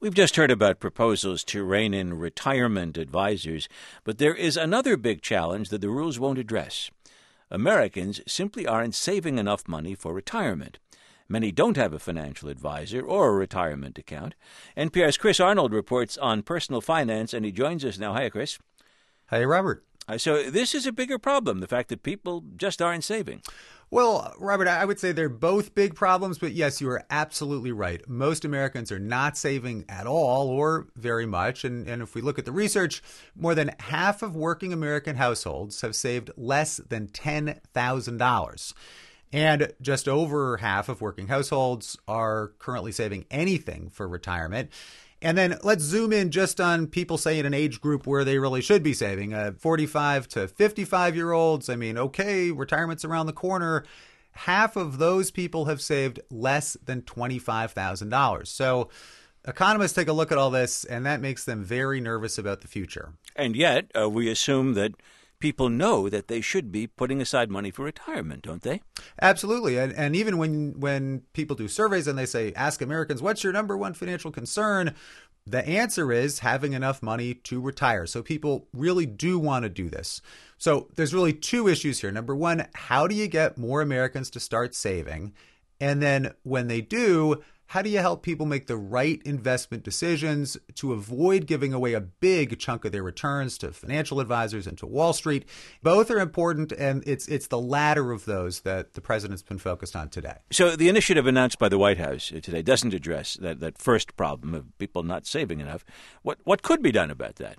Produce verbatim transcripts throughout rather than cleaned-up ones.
We've just heard about proposals to rein in retirement advisors, but there is another big challenge that the rules won't address. Americans simply aren't saving enough money for retirement. Many don't have a financial advisor or a retirement account. N P R's Chris Arnold reports on personal finance, and he joins us now. Hi, Chris. Hi, Robert. Uh, so this is a bigger problem, the fact that people just aren't saving. Well, Robert, I would say they're both big problems, but yes, you are absolutely right. Most Americans are not saving at all or very much. And, and if we look at the research, more than half of working American households have saved less than ten thousand dollars. And just over half of working households are currently saving anything for retirement. And then let's zoom in just on people, say, in an age group where they really should be saving. Uh, forty-five to fifty-five-year-olds, I mean, okay, retirement's around the corner. Half of those people have saved less than twenty-five thousand dollars. So economists take a look at all this, and that makes them very nervous about the future. And yet, uh, we assume that people know that they should be putting aside money for retirement, don't they? Absolutely. And, and even when, when people do surveys and they say, ask Americans, what's your number one financial concern? The answer is having enough money to retire. So people really do want to do this. So there's really two issues here. Number one, how do you get more Americans to start saving? And then when they do, how do you help people make the right investment decisions to avoid giving away a big chunk of their returns to financial advisors and to Wall Street? Both are important, and it's it's the latter of those that the president's been focused on today. So the initiative announced by the White House today doesn't address that, that first problem of people not saving enough. What what could be done about that?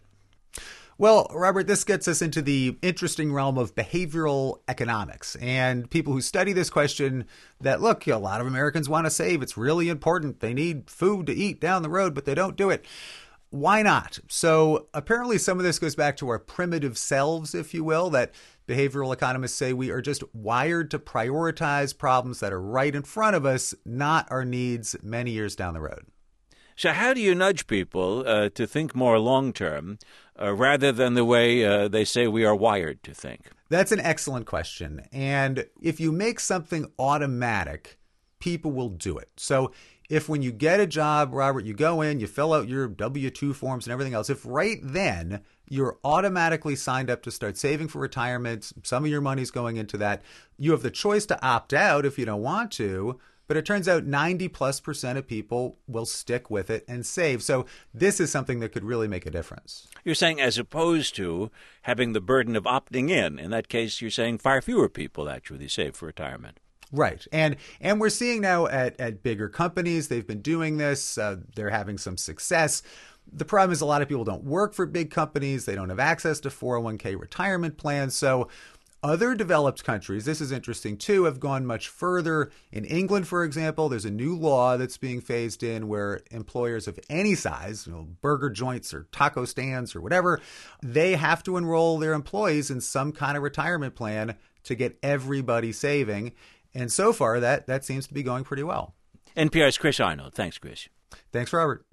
Well, Robert, this gets us into the interesting realm of behavioral economics and people who study this question that, look, a lot of Americans want to save. It's really important. They need food to eat down the road, but they don't do it. Why not? So apparently some of this goes back to our primitive selves, if you will, that behavioral economists say we are just wired to prioritize problems that are right in front of us, not our needs many years down the road. So how do you nudge people uh, to think more long-term uh, rather than the way uh, they say we are wired to think? That's an excellent question. And if you make something automatic, people will do it. So if when you get a job, Robert, you go in, you fill out your W two forms and everything else, if right then you're automatically signed up to start saving for retirement, some of your money's going into that, you have the choice to opt out if you don't want to. But it turns out ninety plus percent of people will stick with it and save. So this is something that could really make a difference. You're saying as opposed to having the burden of opting in. In that case, you're saying far fewer people actually save for retirement. Right. And and we're seeing now at, at bigger companies, they've been doing this. Uh, they're having some success. The problem is a lot of people don't work for big companies. They don't have access to four oh one k retirement plans. So other developed countries, this is interesting too, have gone much further. In England, for example, there's a new law that's being phased in where employers of any size, you know, burger joints or taco stands or whatever, they have to enroll their employees in some kind of retirement plan to get everybody saving. And so far, that, that seems to be going pretty well. N P R's Chris Arnold. Thanks, Chris. Thanks, Robert.